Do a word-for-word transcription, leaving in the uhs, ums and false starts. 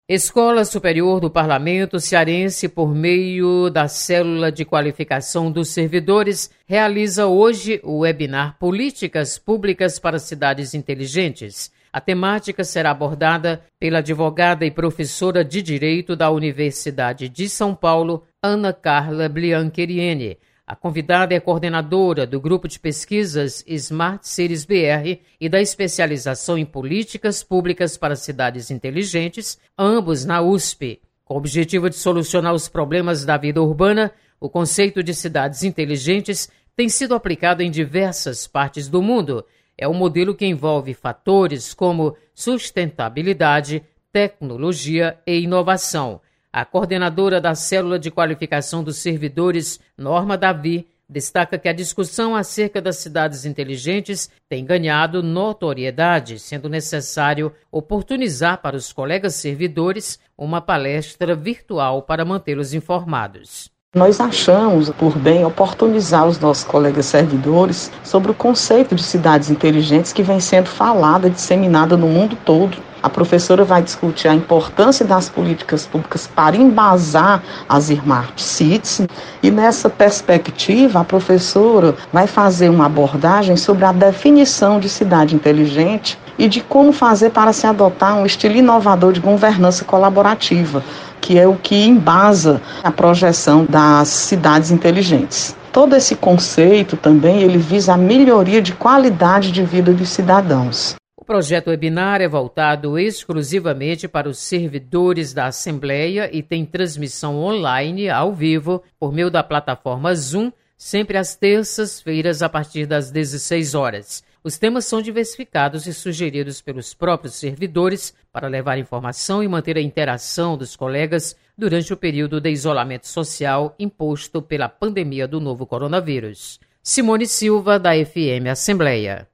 Escola Superior do Parlamento Cearense, por meio da Célula de Qualificação dos Servidores, realiza hoje o webinar Políticas Públicas para Cidades Inteligentes. A temática será abordada pela advogada e professora de Direito da Universidade de São Paulo, Ana Carla Biancheriene. A convidada é coordenadora do Grupo de Pesquisas Smart Cities B R e da especialização em Políticas Públicas para Cidades Inteligentes, ambos na U S P. Com o objetivo de solucionar os problemas da vida urbana, o conceito de cidades inteligentes tem sido aplicado em diversas partes do mundo. É um modelo que envolve fatores como sustentabilidade, tecnologia e inovação. A coordenadora da Célula de Qualificação dos Servidores, Norma Davi, destaca que a discussão acerca das cidades inteligentes tem ganhado notoriedade, sendo necessário oportunizar para os colegas servidores uma palestra virtual para mantê-los informados. Nós achamos por bem oportunizar os nossos colegas servidores sobre o conceito de cidades inteligentes que vem sendo falada, disseminada no mundo todo. A professora vai discutir a importância das políticas públicas para embasar as Smart Cities e nessa perspectiva a professora vai fazer uma abordagem sobre a definição de cidade inteligente e de como fazer para se adotar um estilo inovador de governança colaborativa, que é o que embasa a projeção das cidades inteligentes. Todo esse conceito também ele visa a melhoria de qualidade de vida dos cidadãos. O projeto webinar é voltado exclusivamente para os servidores da Assembleia e tem transmissão online, ao vivo, por meio da plataforma Zoom, sempre às terças-feiras, a partir das dezesseis horas. Os temas são diversificados e sugeridos pelos próprios servidores para levar informação e manter a interação dos colegas durante o período de isolamento social imposto pela pandemia do novo coronavírus. Simone Silva, da F M Assembleia.